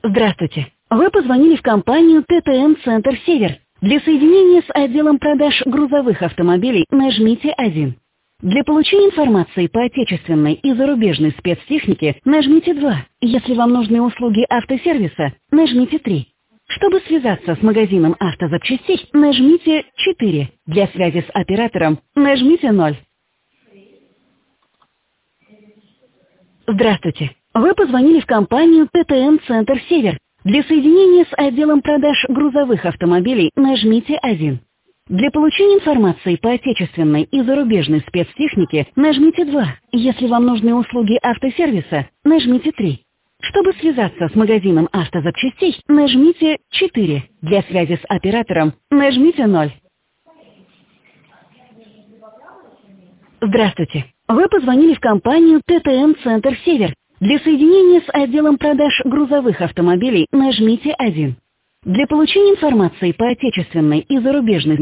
Здравствуйте. Вы позвонили в компанию ТТМ Центр Север. Для соединения с отделом продаж грузовых автомобилей нажмите 1. Для получения информации по отечественной и зарубежной спецтехнике нажмите 2. Если вам нужны услуги автосервиса, нажмите 3. Чтобы связаться с магазином автозапчастей, нажмите 4. Для связи с оператором нажмите 0. Здравствуйте. Вы позвонили в компанию ТТМ Центр Север. Для соединения с отделом продаж грузовых автомобилей нажмите 1. Для получения информации по отечественной и зарубежной спецтехнике нажмите 2. Если вам нужны услуги автосервиса, нажмите 3. Чтобы связаться с магазином автозапчастей, нажмите 4. Для связи с оператором нажмите 0. Здравствуйте. Вы позвонили в компанию ТТМ Центр Север. Для соединения с отделом продаж грузовых автомобилей нажмите 1. Для получения информации по отечественной и зарубежной